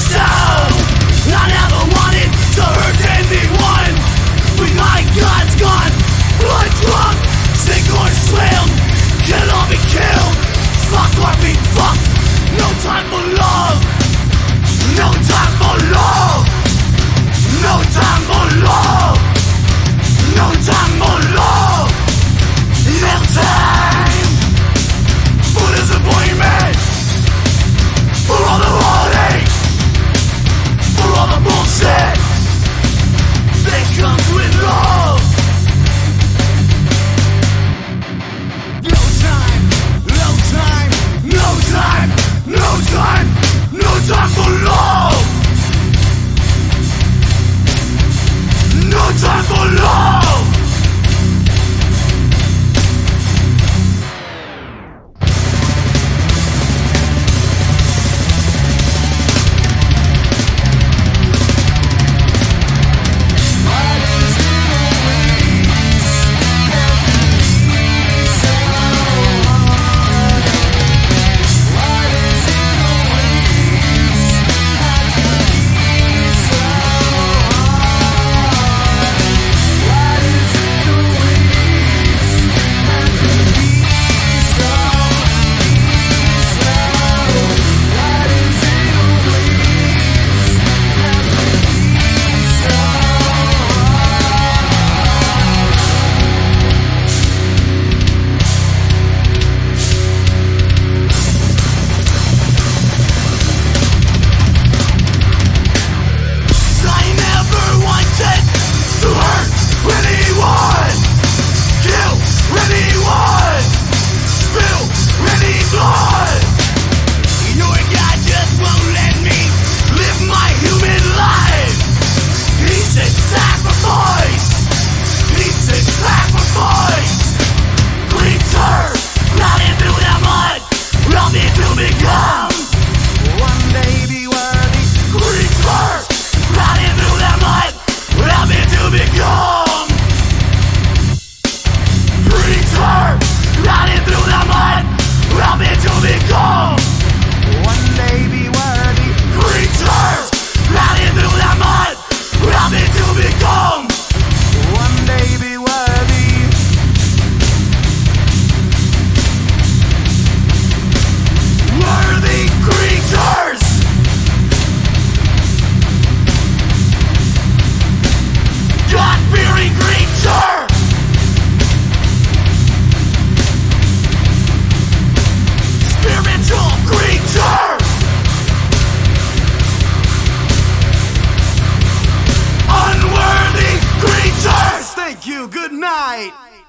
sound. I never wanted to hurt anyone, but my God's gone blood drunk. Sink or swim, kill or be killed. Fuck or be fucked. No time for love. No time for love. No time for love. No time for love. No time for disappointment. For all the heartache. For all the bullshit that comes with love. No time, no time, no time, no time, no time for love. No time for love. Good night.